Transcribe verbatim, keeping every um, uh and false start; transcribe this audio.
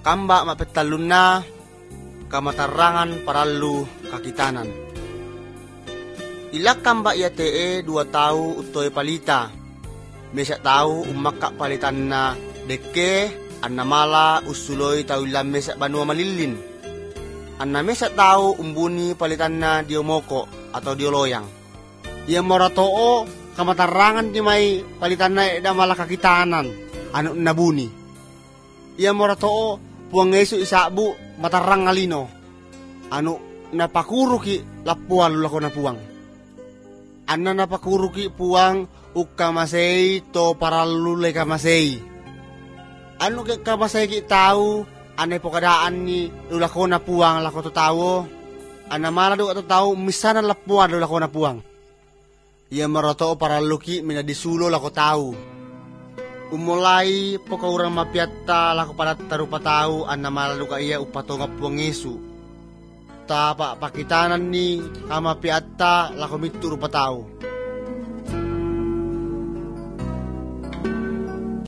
kamba mapetalun na kamatarangan parallu kakitanan. Ilak kamba iya tee dua tau utoy palita. Mesa tau umakka palitan na deke anna mala usuloy tau ilam mesa banua malilin. Anna mesa tau umbuni palitan na diomoko atau dioloyang. Ia moratoo kamatarangan di may palitan na eda mala kakitanan anu nabuni. Ia moratoo puang Yesu isabu matarang ngalino anu napakuruki lapuan lako na puang. Anna napakuruki puang ukamasei to paralule kamasei. Anu ke kamasei ki tau ane pokadaan ni lako na puang lako to tawo. Anna mala do to tau misana lapuan lako na puang. Ia maroto paraluki minadisulo lako tau. Umulai poka urang mapiatta lako pada tarupa tau anna mala do iya upatonga puang Yesu. Tapa pakitanan ni kama piatta lako mitu rupa tau.